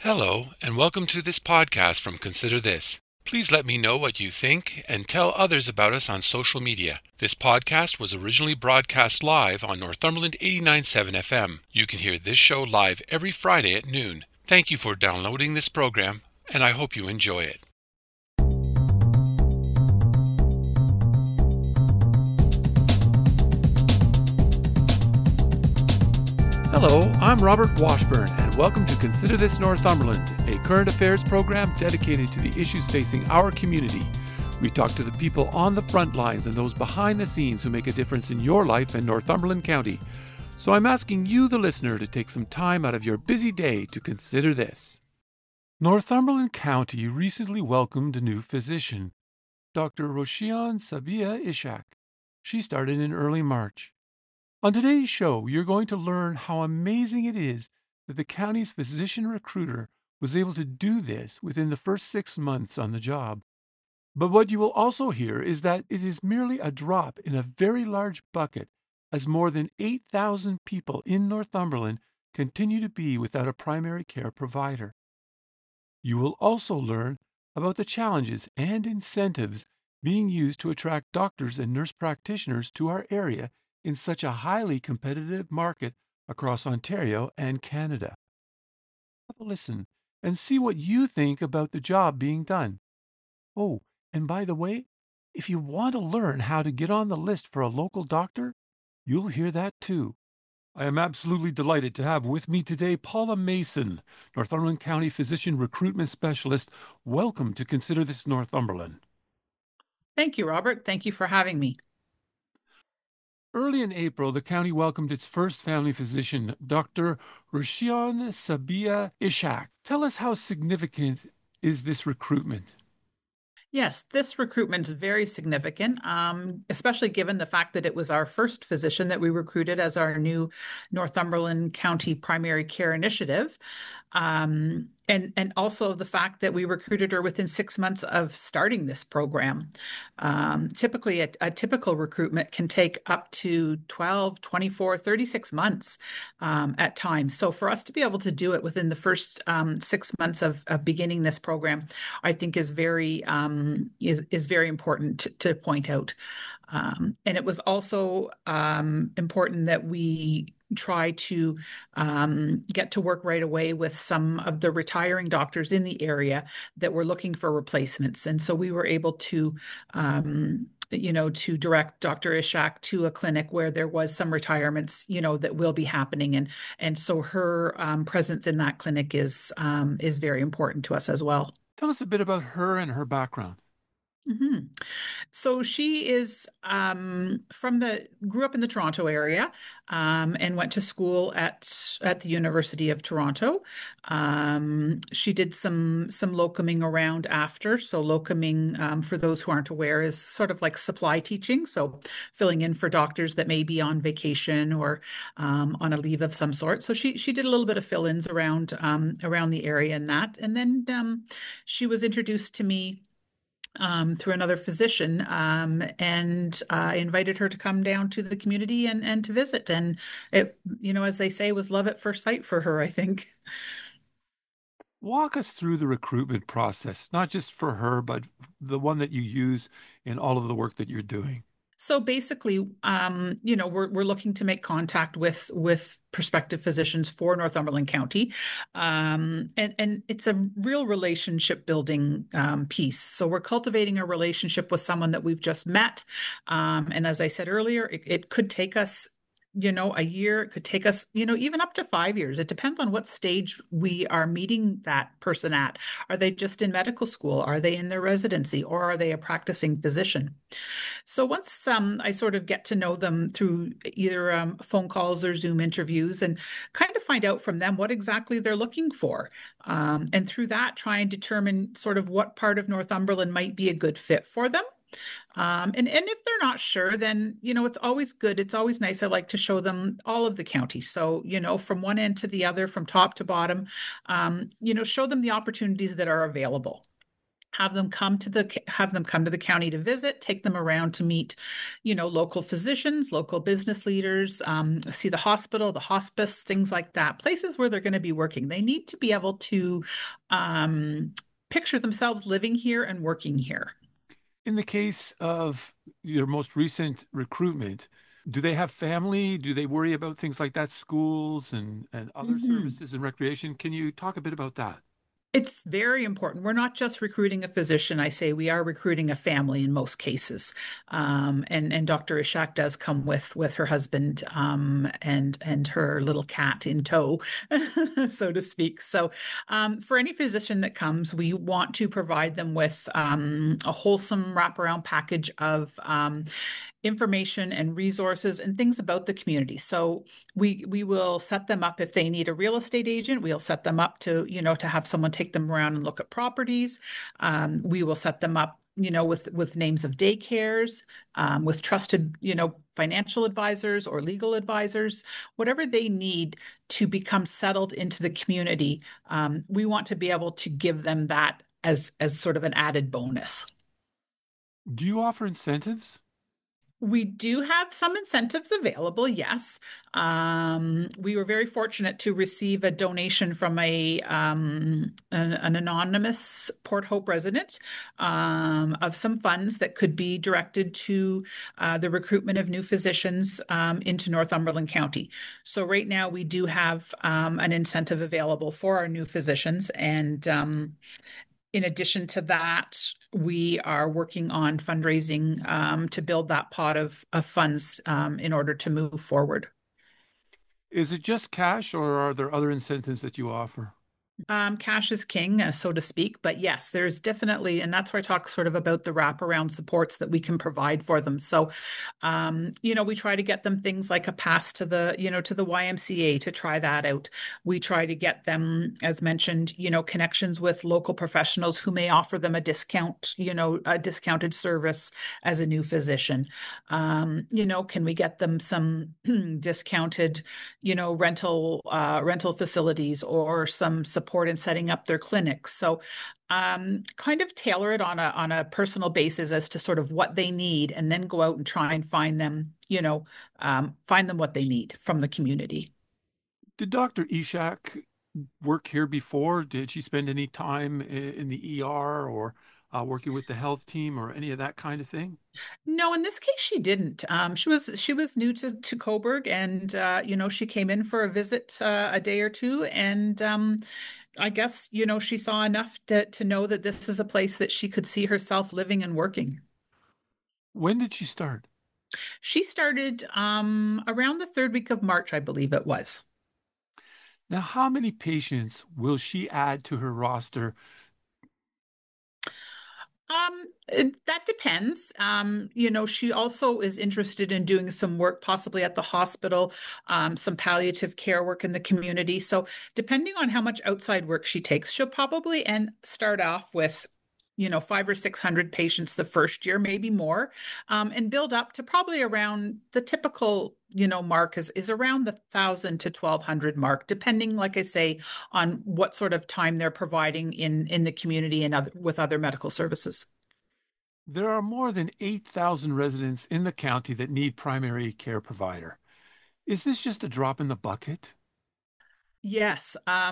Hello, and welcome to this podcast from Consider This. Please let me know what you think and tell others about us on social media. This podcast was originally broadcast live on Northumberland 89.7 FM. You can hear this show live every Friday at noon. Thank you for downloading this program, and I hope you enjoy it. Hello, I'm Robert Washburn, and welcome to Consider This Northumberland, a current affairs program dedicated to the issues facing our community. We talk to the people on the front lines and those behind the scenes who make a difference in your life in Northumberland County. So I'm asking you, the listener, to take some time out of your busy day to consider this. Northumberland County recently welcomed a new physician, Dr. Roshian Sabia Ishak. She started in early March. On today's show, you're going to learn how amazing it is that the county's physician recruiter was able to do this within the first 6 months on the job. But what you will also hear is that it is merely a drop in a very large bucket, as more than 8,000 people in Northumberland continue to be without a primary care provider. You will also learn about the challenges and incentives being used to attract doctors and nurse practitioners to our area in such a highly competitive market across Ontario and Canada. Have a listen and see what you think about the job being done. Oh, and by the way, if you want to learn how to get on the list for a local doctor, you'll hear that too. I am absolutely delighted to have with me today Paula Mason, Northumberland County Physician Recruitment Specialist. Welcome to Consider This Northumberland. Thank you, Robert. Thank you for having me. Early in April, the county welcomed its first family physician, Dr. Roshian Sabia Ishak. Tell us, how significant is this recruitment? Yes, this recruitment is very significant, especially given the fact that it was our first physician that we recruited as our new Northumberland County Primary Care Initiative. And also the fact that we recruited her within 6 months of starting this program. Typically, a typical recruitment can take up to 12, 24, 36 months at times. So for us to be able to do it within the first 6 months of beginning this program, I think is very important to point out. And it was also important that we try to get to work right away with some of the retiring doctors in the area that were looking for replacements. And so we were able to to direct Dr. Ishak to a clinic where there was some retirements, that will be happening. And so her presence in that clinic is very important to us as well. Tell us a bit about her and her background. Mm-hmm. So she is grew up in the Toronto area, and went to school at the University of Toronto. She did some locuming around after. So locuming, for those who aren't aware, is sort of like supply teaching. So filling in for doctors that may be on vacation or on a leave of some sort. So she did a little bit of fill-ins around the area and that. And then she was introduced to me through another physician, and I invited her to come down to the community and to visit. And it, as they say, was love at first sight for her, I think. Walk us through the recruitment process, not just for her, but the one that you use in all of the work that you're doing. So basically, we're looking to make contact with prospective physicians for Northumberland County, and it's a real relationship building piece. So we're cultivating a relationship with someone that we've just met, and as I said earlier, it could take us a year. It could take us, even up to 5 years. It depends on what stage we are meeting that person at. Are they just in medical school? Are they in their residency? Or are they a practicing physician? So once I sort of get to know them through either phone calls or Zoom interviews, and kind of find out from them what exactly they're looking for. And through that, try and determine sort of what part of Northumberland might be a good fit for them. And if they're not sure, then, it's always good. It's always nice. I like to show them all of the county. So, from one end to the other, from top to bottom, show them the opportunities that are available. have them come to the county to visit, take them around to meet, local physicians, local business leaders, see the hospital, the hospice, things like that, places where they're going to be working. They need to be able to picture themselves living here and working here. In the case of your most recent recruitment, do they have family? Do they worry about things like that, schools and other Mhm. services and recreation? Can you talk a bit about that? It's very important. We're not just recruiting a physician. I say we are recruiting a family in most cases. And Dr. Ishak does come with her husband and her little cat in tow, so to speak. So for any physician that comes, we want to provide them with a wholesome wraparound package of information and resources and things about the community. So we will set them up if they need a real estate agent. We'll set them up to have someone take them around and look at properties. We will set them up with names of daycares, with trusted, financial advisors or legal advisors, whatever they need to become settled into the community. We want to be able to give them that as sort of an added bonus. Do you offer incentives? We do have some incentives available, yes. We were very fortunate to receive a donation from an anonymous Port Hope resident of some funds that could be directed to the recruitment of new physicians into Northumberland County. So right now we do have an incentive available for our new physicians, and in addition to that, we are working on fundraising to build that pot of funds in order to move forward. Is it just cash or are there other incentives that you offer? Cash is king, so to speak. But yes, there's definitely, and that's where I talk sort of about the wraparound supports that we can provide for them. So, we try to get them things like a pass to the YMCA to try that out. We try to get them, as mentioned, connections with local professionals who may offer them a discount, a discounted service as a new physician. Can we get them some discounted, rental facilities or some support in setting up their clinics. So kind of tailor it on a personal basis as to sort of what they need, and then go out and try and find them what they need from the community. Did Dr. Ishak work here before? Did she spend any time in the ER or working with the health team or any of that kind of thing? No, in this case, she didn't. She was new to Coburg, and she came in for a visit a day or two, and I guess she saw enough to know that this is a place that she could see herself living and working. When did she start? She started around the third week of March, I believe it was. Now, how many patients will she add to her roster? That depends. She also is interested in doing some work, possibly at the hospital, some palliative care work in the community. So, depending on how much outside work she takes, she'll probably start off with, 500 or 600 patients the first year, maybe more, and build up to probably around the typical, mark is around the 1,000 to 1,200 mark, depending, like I say, on what sort of time they're providing in the community and with other medical services. There are more than 8,000 residents in the county that need primary care provider. Is this just a drop in the bucket? Yes,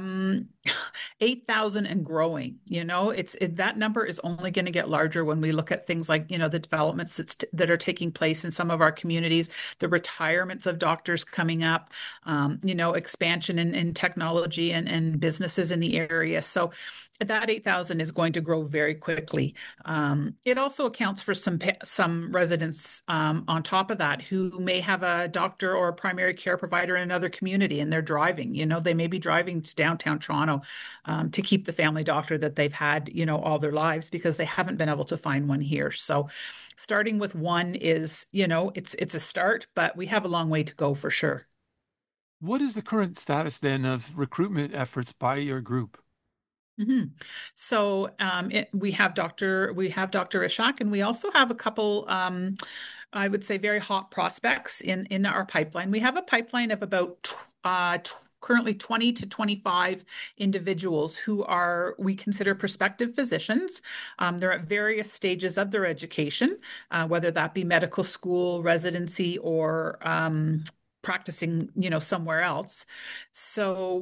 8,000 and growing. That number is only going to get larger when we look at things like, the developments that are taking place in some of our communities, the retirements of doctors coming up, expansion in technology and businesses in the area. So that 8,000 is going to grow very quickly. It also accounts for some residents on top of that who may have a doctor or a primary care provider in another community, and they're driving. They may be driving to downtown Toronto to keep the family doctor that they've had, all their lives, because they haven't been able to find one here. So starting with one is, it's a start, but we have a long way to go for sure. What is the current status then of recruitment efforts by your group? hmm So we have Dr. Ishak, and we also have a couple, I would say, very hot prospects in our pipeline. We have a pipeline of about currently 20 to 25 individuals who we consider prospective physicians. They're at various stages of their education, whether that be medical school, residency, or practicing, somewhere else. So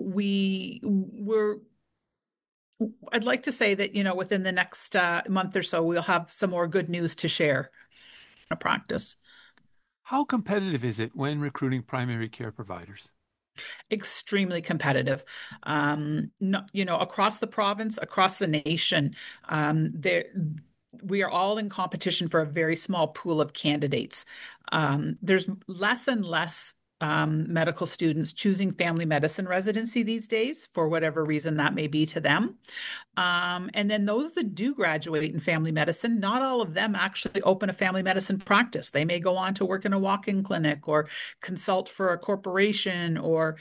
I'd like to say that, within the next month or so, we'll have some more good news to share in a practice. How competitive is it when recruiting primary care providers? Extremely competitive. No, across the province, across the nation, there we are all in competition for a very small pool of candidates. There's less and less medical students choosing family medicine residency these days, for whatever reason that may be to them. And then those that do graduate in family medicine, not all of them actually open a family medicine practice. They may go on to work in a walk-in clinic or consult for a corporation or,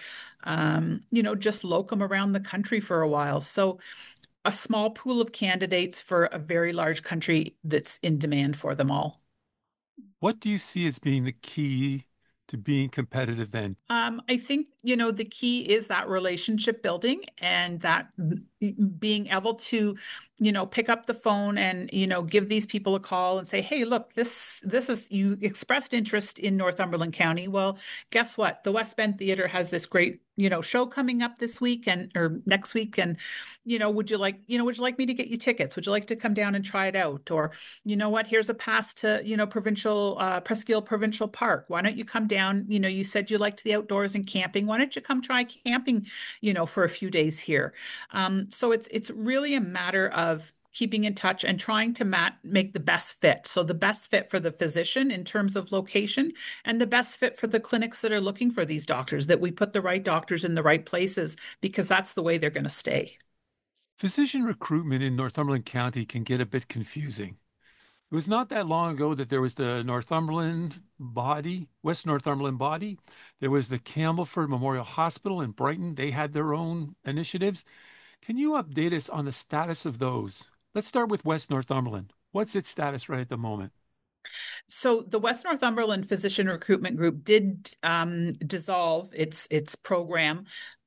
just locum around the country for a while. So a small pool of candidates for a very large country that's in demand for them all. What do you see as being the key to being competitive then? I think, the key is that relationship building and that being able to, pick up the phone and, give these people a call and say, hey, look, this is, you expressed interest in Northumberland County. Well, guess what? The West Bend Theater has this great, show coming up this week or next week. And, would you like me to get you tickets? Would you like to come down and try it out? Or, you know what, here's a pass to, Presqu'île Provincial Park. Why don't you come down? You said you liked the outdoors and camping. Why don't you come try camping, for a few days here? So it's really a matter of keeping in touch and trying to make the best fit. So the best fit for the physician in terms of location and the best fit for the clinics that are looking for these doctors, that we put the right doctors in the right places because that's the way they're going to stay. Physician recruitment in Northumberland County can get a bit confusing. It was not that long ago that there was the Northumberland body, West Northumberland body. There was the Campbellford Memorial Hospital in Brighton. They had their own initiatives. Can you update us on the status of those? Let's start with West Northumberland. What's its status right at the moment? So the West Northumberland Physician Recruitment Group did dissolve its program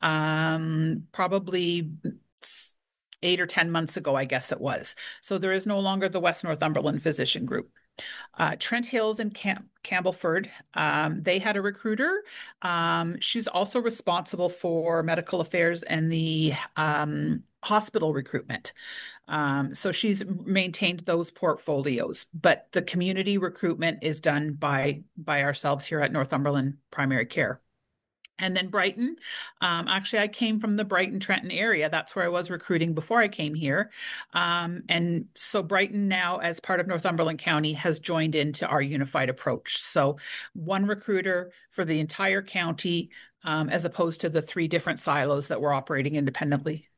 probably 8 or 10 months ago, I guess it was. So there is no longer the West Northumberland Physician Group. Trent Hills and Campbellford, they had a recruiter. She's also responsible for medical affairs and the hospital recruitment. So she's maintained those portfolios, but the community recruitment is done by ourselves here at Northumberland Primary Care. And then Brighton, actually, I came from the Brighton Trenton area. That's where I was recruiting before I came here. And so Brighton now, as part of Northumberland County, has joined into our unified approach. So one recruiter for the entire county, as opposed to the three different silos that were operating independently.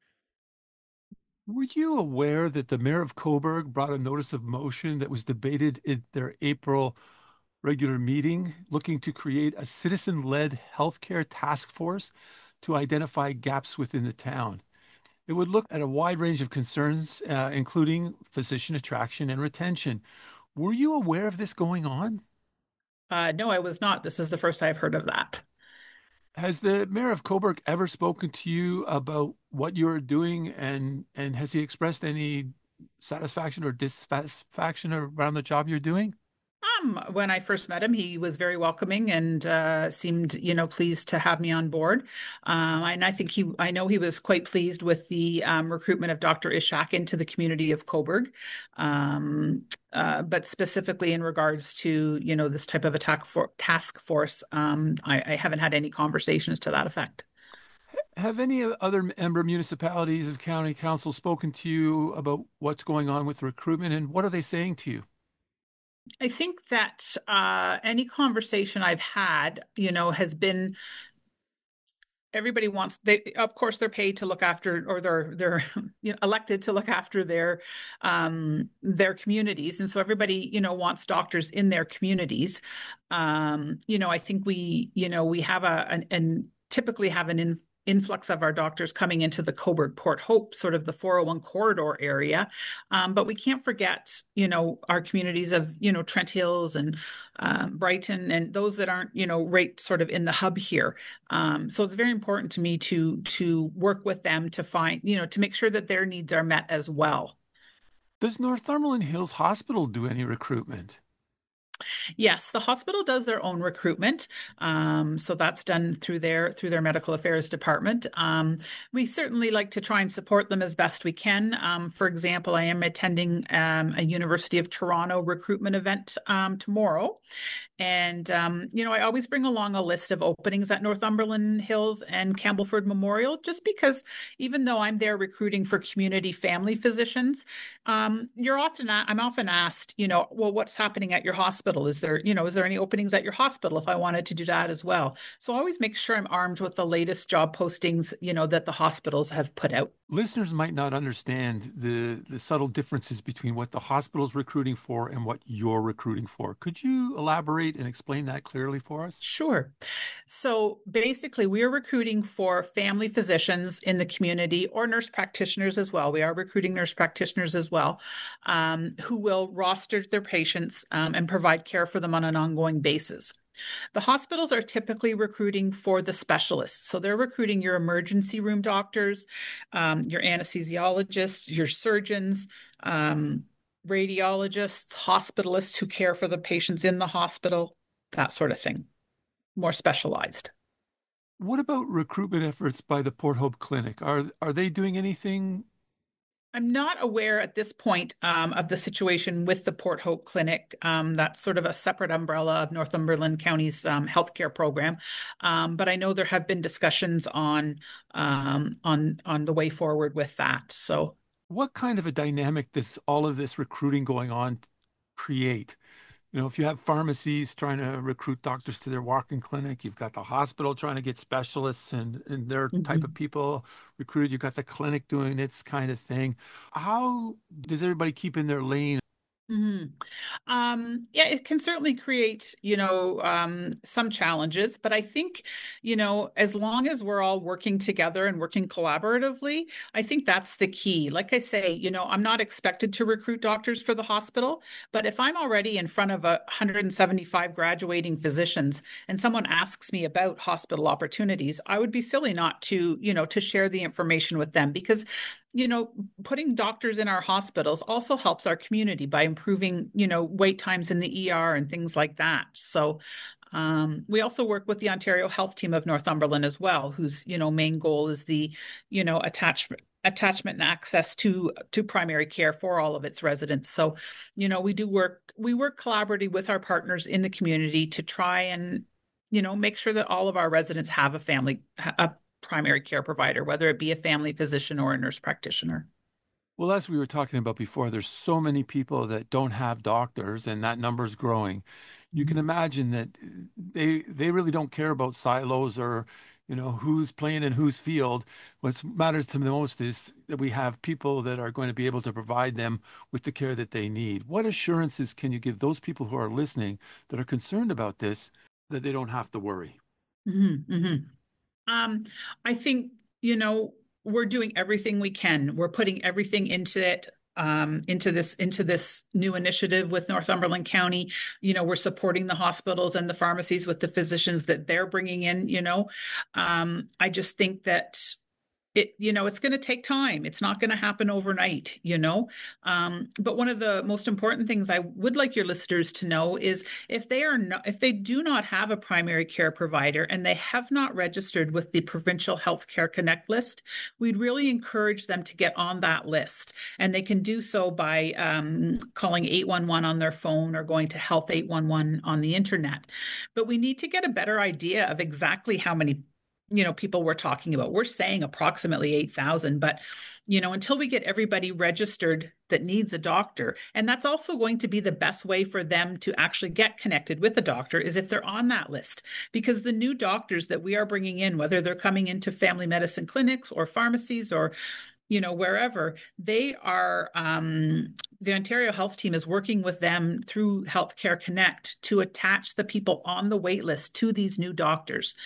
Were you aware that the mayor of Cobourg brought a notice of motion that was debated at their April regular meeting looking to create a citizen-led healthcare task force to identify gaps within the town? It would look at a wide range of concerns, including physician attraction and retention. Were you aware of this going on? No, I was not. This is the first I've heard of that. Has the mayor of Cobourg ever spoken to you about what you're doing, and has he expressed any satisfaction or dissatisfaction around the job you're doing? When I first met him, he was very welcoming and seemed, pleased to have me on board. And I know he was quite pleased with the recruitment of Dr. Ishak into the community of Cobourg. But specifically in regards to, this type of task force, I haven't had any conversations to that effect. Have any other member municipalities of county council spoken to you about what's going on with recruitment, and what are they saying to you? I think that any conversation I've had, has been everybody wants they of course they're paid to look after, or they're elected to look after their communities, and so everybody wants doctors in their communities. I think we have and typically have an influx of our doctors coming into the Cobourg Port Hope, sort of the 401 corridor area. But we can't forget, our communities of, Trent Hills and Brighton and those that aren't, right sort of in the hub here. So it's very important to me to work with them to find, to make sure that their needs are met as well. Does Northumberland Hills Hospital do any recruitment? Yes, the hospital does their own recruitment. So that's done through their medical affairs department. We certainly like to try and support them as best we can. For example, I am attending a University of Toronto recruitment event tomorrow. And, I always bring along a list of openings at Northumberland Hills and Campbellford Memorial, just because even though I'm there recruiting for community family physicians, I'm often asked, well, what's happening at your hospital? Is there any openings at your hospital if I wanted to do that as well? So I always make sure I'm armed with the latest job postings, that the hospitals have put out. Listeners might not understand the subtle differences between what the hospital's recruiting for and what you're recruiting for. Could you elaborate and explain that clearly for us? Sure. So basically, we are recruiting for family physicians in the community or nurse practitioners as well. We are recruiting nurse practitioners as well, who will roster their patients and provide care for them on an ongoing basis. The hospitals are typically recruiting for the specialists. So they're recruiting your emergency room doctors, your anesthesiologists, your surgeons, radiologists, hospitalists who care for the patients in the hospital, that sort of thing, more specialized. What about recruitment efforts by the Port Hope Clinic? Are they doing anything? I'm not aware at this point of the situation with the Port Hope Clinic. That's sort of a separate umbrella of Northumberland County's healthcare program. But I know there have been discussions on the way forward with that. So What kind of a dynamic does all of this recruiting going on create? If you have pharmacies trying to recruit doctors to their walk-in clinic, you've got the hospital trying to get specialists and their type of mhm. people recruited, you've got the clinic doing its kind of thing. How does everybody keep in their lane? Mhm. Yeah, it can certainly create, some challenges, but I think, as long as we're all working together and working collaboratively, I think that's the key. Like I say, I'm not expected to recruit doctors for the hospital, but if I'm already in front of 175 graduating physicians and someone asks me about hospital opportunities, I would be silly not to share the information with them because putting doctors in our hospitals also helps our community by improving, wait times in the ER and things like that. So we also work with the Ontario Health Team of Northumberland as well, whose, main goal is the, attachment and access to primary care for all of its residents. So, we work collaboratively with our partners in the community to try and, make sure that all of our residents have a primary care provider, whether it be a family physician or a nurse practitioner. Well, as we were talking about before, there's so many people that don't have doctors, and that number's growing. You can Mhm. imagine that they really don't care about silos or, who's playing in whose field. What matters to them the most is that we have people that are going to be able to provide them with the care that they need. What assurances can you give those people who are listening that are concerned about this, that they don't have to worry? Mhm, mhm. Um, I think, we're doing everything we can. We're putting everything into it, into this new initiative with Northumberland County. We're supporting the hospitals and the pharmacies with the physicians that they're bringing in, I just think that it's going to take time. It's not going to happen overnight. But one of the most important things I would like your listeners to know is if they do not have a primary care provider and they have not registered with the Provincial Healthcare Connect list, we'd really encourage them to get on that list. And they can do so by calling 811 on their phone or going to Health 811 on the internet. But we need to get a better idea of exactly how many people we're talking about. We're saying approximately 8,000, but until we get everybody registered that needs a doctor, and that's also going to be the best way for them to actually get connected with a doctor is if they're on that list, because the new doctors that we are bringing in, whether they're coming into family medicine clinics or pharmacies or wherever they are, the Ontario Health Team is working with them through Healthcare Connect to attach the people on the wait list to these new doctors.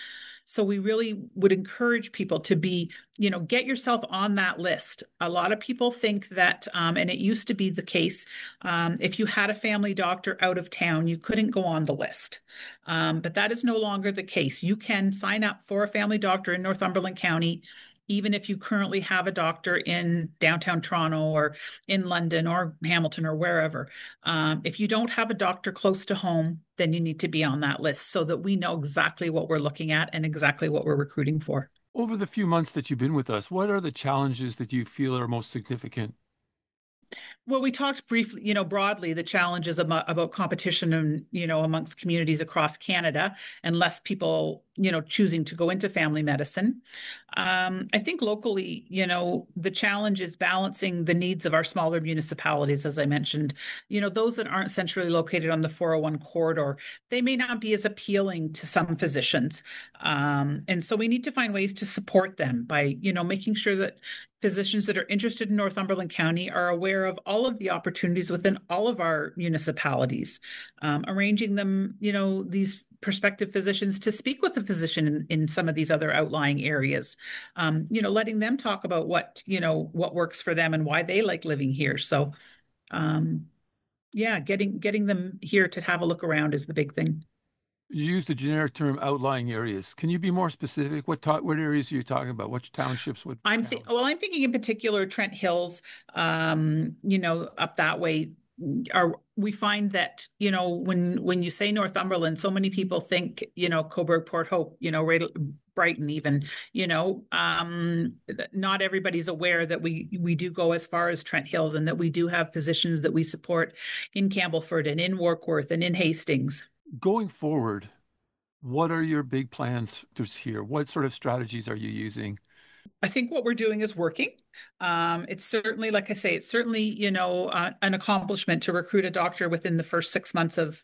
So we really would encourage people to be, get yourself on that list. A lot of people think that, and it used to be the case, if you had a family doctor out of town, you couldn't go on the list. But that is no longer the case. You can sign up for a family doctor in Northumberland County, even if you currently have a doctor in downtown Toronto or in London or Hamilton or wherever. If you don't have a doctor close to home, then you need to be on that list so that we know exactly what we're looking at and exactly what we're recruiting for. Over the few months that you've been with us, what are the challenges that you feel are most significant? Well, we talked briefly, broadly the challenges about competition and, amongst communities across Canada and less people, choosing to go into family medicine. I think locally, the challenge is balancing the needs of our smaller municipalities, as I mentioned, those that aren't centrally located on the 401 corridor, they may not be as appealing to some physicians. And so we need to find ways to support them by, making sure that physicians that are interested in Northumberland County are aware of all of the opportunities within all of our municipalities, arranging them, these prospective physicians to speak with the physician in some of these other outlying areas, letting them talk about what works for them and why they like living here. So, yeah, getting them here to have a look around is the big thing. You use the generic term outlying areas. Can you be more specific? What areas are you talking about? Which townships, what towns? I'm thinking in particular Trent Hills, up that way. Are we find that, when you say Northumberland, so many people think, Coburg, Port Hope, right, Brighton even, not everybody's aware that we do go as far as Trent Hills and that we do have physicians that we support in Campbellford and in Warkworth and in Hastings. Going forward, what are your big plans this year? What sort of strategies are you using? I think what we're doing is working. It's certainly, like I say, it's certainly, an accomplishment to recruit a doctor within the first 6 months of,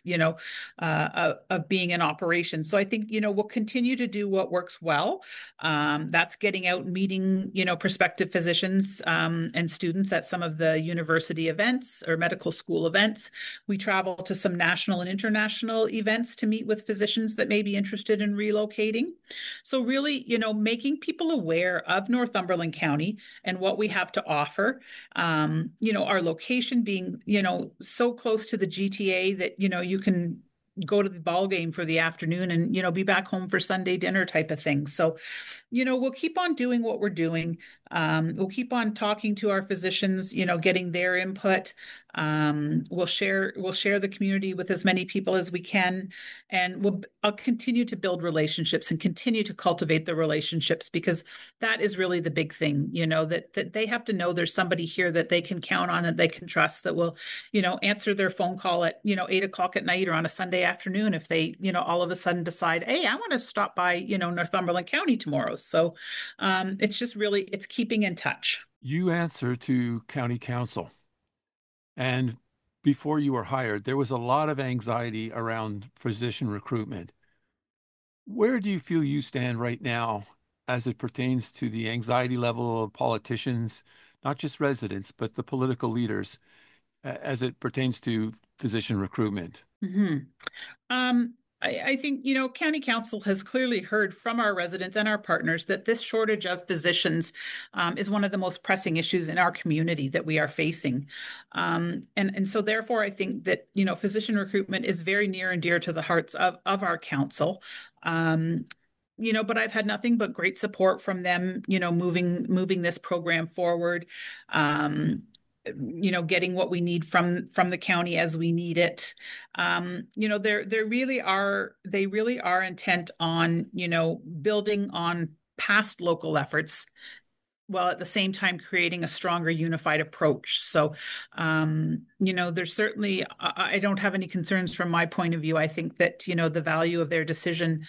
of being in operation. So I think, we'll continue to do what works well. That's getting out and meeting, prospective physicians and students at some of the university events or medical school events. We travel to some national and international events to meet with physicians that may be interested in relocating. So really, making people aware of Northumberland County and what we have to offer. Our location being, so close to the GTA that, you can go to the ball game for the afternoon and, be back home for Sunday dinner type of thing. So, we'll keep on doing what we're doing. We'll keep on talking to our physicians, getting their input. We'll share the community with as many people as we can, and I'll continue to build relationships and continue to cultivate the relationships because that is really the big thing, that they have to know there's somebody here that they can count on and they can trust that will, answer their phone call at, 8 o'clock at night or on a Sunday afternoon if they, all of a sudden decide, hey, I want to stop by, Northumberland County tomorrow. So it's keeping in touch. You answer to county council. And before you were hired, there was a lot of anxiety around physician recruitment. Where do you feel you stand right now as it pertains to the anxiety level of politicians, not just residents, but the political leaders, as it pertains to physician recruitment? Mm-hmm. I think, County Council has clearly heard from our residents and our partners that this shortage of physicians is one of the most pressing issues in our community that we are facing. And so therefore, I think that, physician recruitment is very near and dear to the hearts of our council. But I've had nothing but great support from them, moving this program forward. Getting what we need from the county as we need it. They really are intent on, building on past local efforts while at the same time creating a stronger unified approach. So, there's certainly, I don't have any concerns from my point of view. I think that, the value of their decision,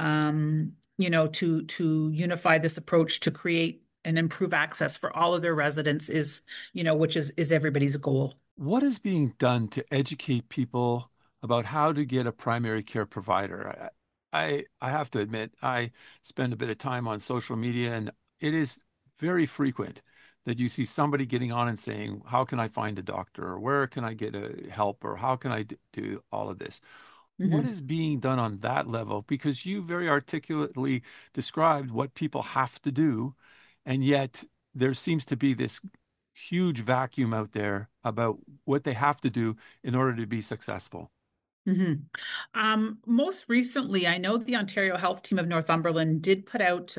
to unify this approach to create and improve access for all of their residents is, which is everybody's goal. What is being done to educate people about how to get a primary care provider? I have to admit, I spend a bit of time on social media, and it is very frequent that you see somebody getting on and saying, how can I find a doctor? Or where can I get a help? Or how can I do all of this? What is being done on that level? Because you very articulately described what people have to do, and yet there seems to be this huge vacuum out there about what they have to do in order to be successful. hmm Most recently, I know the Ontario Health Team of Northumberland did put out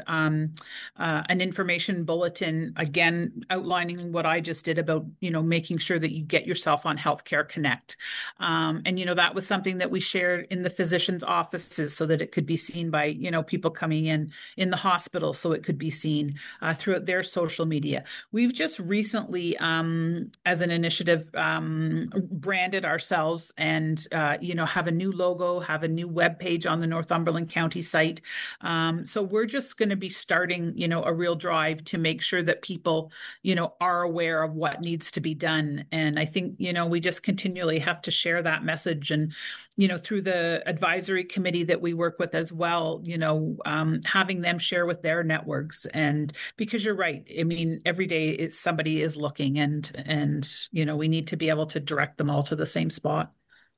an information bulletin, again outlining what I just did about, making sure that you get yourself on Healthcare Connect. And that was something that we shared in the physicians' offices so that it could be seen by, people coming in the hospital, so it could be seen throughout their social media. We've just recently, as an initiative, branded ourselves and, have a new logo, have a new web page on the Northumberland County site. So we're just going to be starting, a real drive to make sure that people, are aware of what needs to be done. And I think, we just continually have to share that message. And, through the advisory committee that we work with as well, having them share with their networks. And because you're right, I mean, every day somebody is looking, and we need to be able to direct them all to the same spot.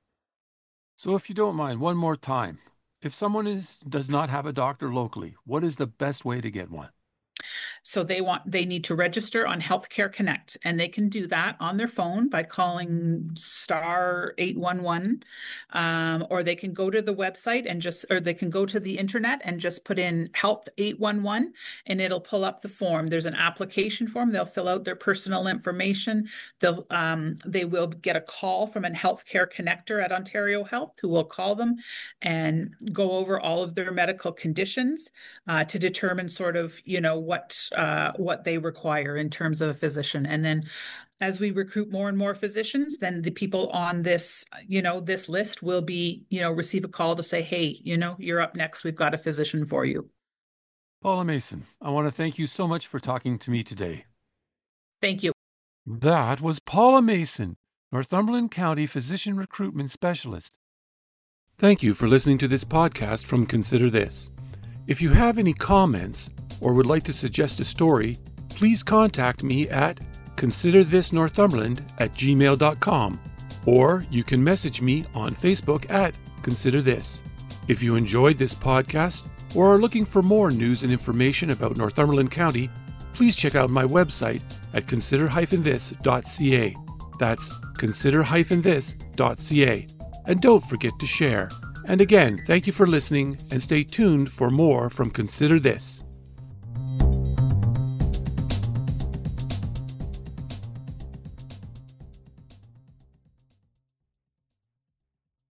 So, if you don't mind, one more time, if someone does not have a doctor locally, what is the best way to get one? So they need to register on Healthcare Connect, and they can do that on their phone by calling star 811, or they can go to the website or they can go to the internet and just put in Health 811, and it'll pull up the form. There's an application form. They'll fill out their personal information. They will get a call from a healthcare connector at Ontario Health, who will call them and go over all of their medical conditions to determine sort of, what they require in terms of a physician. And then as we recruit more and more physicians, then the people on this, this list will be, receive a call to say, hey, you're up next. We've got a physician for you. Paula Mason, I want to thank you so much for talking to me today. Thank you. That was Paula Mason, Northumberland County Physician Recruitment Specialist. Thank you for listening to this podcast from Consider This. If you have any comments or would like to suggest a story, please contact me at considerthisnorthumberland@gmail.com, or you can message me on Facebook at Consider This. If you enjoyed this podcast or are looking for more news and information about Northumberland County, please check out my website at consider-this.ca. That's consider-this.ca. And don't forget to share. And again, thank you for listening, and stay tuned for more from Consider This.